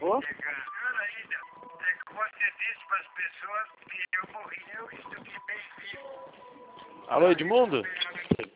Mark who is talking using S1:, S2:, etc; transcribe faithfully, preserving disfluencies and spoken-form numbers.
S1: Oh?
S2: É que você disse para as pessoas que eu morri, eu estou bem vivo.
S1: Alô, Edmundo?